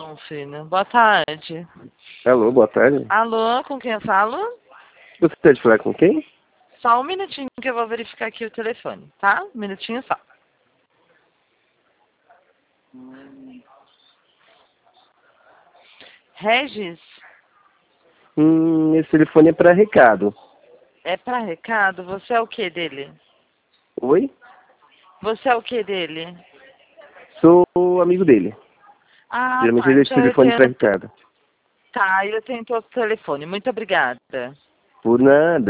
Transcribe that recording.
bom, filho. Boa tarde. Alô, boa tarde. Alô, com quem eu falo? Gostaria de falar com quem? Só um minutinho que eu vou verificar aqui o telefone, tá? Um minutinho só. Regis, Esse telefone é para recado. é pra recado? Você é o que dele? Oi? Você é o que dele? Sou amigo dele. Ah, Geralmente tá. ele deixa o Então eu telefone para tenho... recado. Tá, eu tenho outro telefone. Muito obrigada. Por nada.